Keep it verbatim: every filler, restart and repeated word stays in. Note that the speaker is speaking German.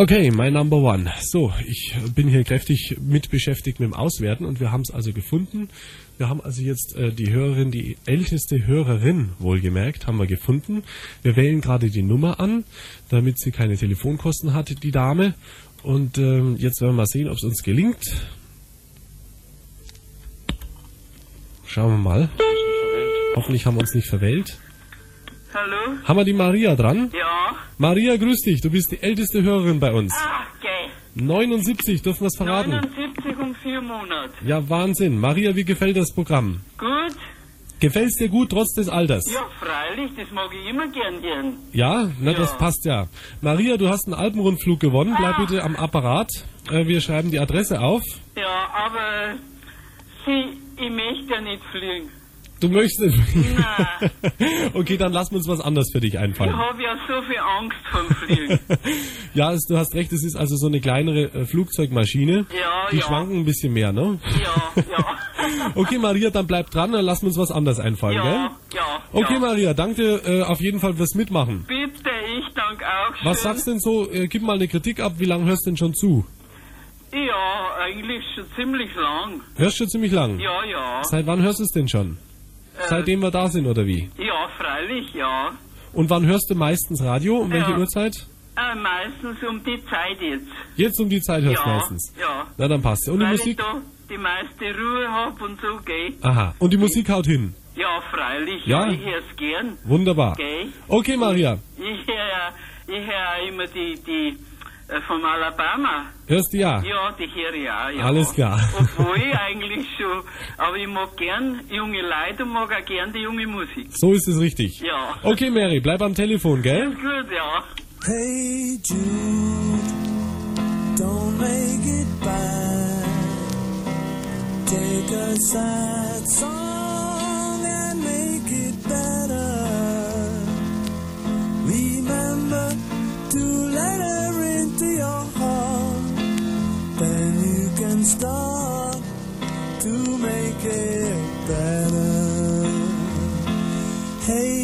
Okay, mein Number One. So, ich bin hier kräftig mit beschäftigt mit dem Auswerten und wir haben es also gefunden. Wir haben also jetzt äh, die Hörerin, die älteste Hörerin, wohlgemerkt, haben wir gefunden. Wir wählen gerade die Nummer an, damit sie keine Telefonkosten hat, die Dame. Und ähm, jetzt werden wir mal sehen, ob es uns gelingt. Schauen wir mal. Hoffentlich haben wir uns nicht verwählt. Hallo? Haben wir die Maria dran? Ja. Maria, grüß dich. Du bist die älteste Hörerin bei uns. Ah, geil. neunundsiebzig, dürfen wir es verraten? neunundsiebzig und vier Monate. Ja, Wahnsinn. Maria, wie gefällt das Programm? Gut? Gefällt es dir gut, trotz des Alters? Ja, freilich, das mag ich immer gern hören. Ja? Na, Ja. das passt ja. Maria, du hast einen Alpenrundflug gewonnen. Bleib Ah. bitte am Apparat. Äh, wir schreiben die Adresse auf. Ja, aber sie, ich möchte ja nicht fliegen. Du möchtest... Nein. Okay, dann lassen wir uns was anderes für dich Ich einfallen. habe ja so viel Angst vom Fliegen. Ja, es, du hast recht, es ist also so eine kleinere äh, Flugzeugmaschine. Ja, Die ja. schwanken ein bisschen mehr, ne? Ja, ja. Okay, Maria, dann bleib dran, dann lassen wir uns was anderes einfallen, Ja, gell? ja. Okay, ja. Maria, danke äh, auf jeden Fall fürs Mitmachen. Bitte, ich danke auch schön. Was sagst du denn so? Äh, gib mal eine Kritik ab, wie lange hörst du denn schon zu? Ja, eigentlich schon ziemlich lang. Hörst schon ziemlich lang? Ja, ja. Seit wann hörst du es denn schon? Äh, Seitdem wir da sind, oder wie? Ja, freilich, ja. Und wann hörst du meistens Radio? Um welche Ja. Uhrzeit? Äh, meistens um die Zeit jetzt. Jetzt um die Zeit hörst du Ja, meistens. ja. Na, dann passt Und die Weil Musik? ich da die meiste Ruhe hab und so, gell? Aha. Und die Musik haut hin. Ja, freilich. Ja? Ich hör's gern, Wunderbar. gell? Okay, Maria. Ich hör ja, ich hör ja immer die, die, äh, vom Alabama. Hörst du ja? Ja, die höre ich auch, ja. Alles klar. Obwohl ich eigentlich schon, aber ich mag gern junge Leute und mag auch gern die junge Musik. So ist es richtig. Ja. Okay, Mary, bleib am Telefon, gell? Gut, ja. Hey Jude, don't make it bad. Take a sad song and make it better. Remember to let her into your heart. Then you can start to make it better. Hey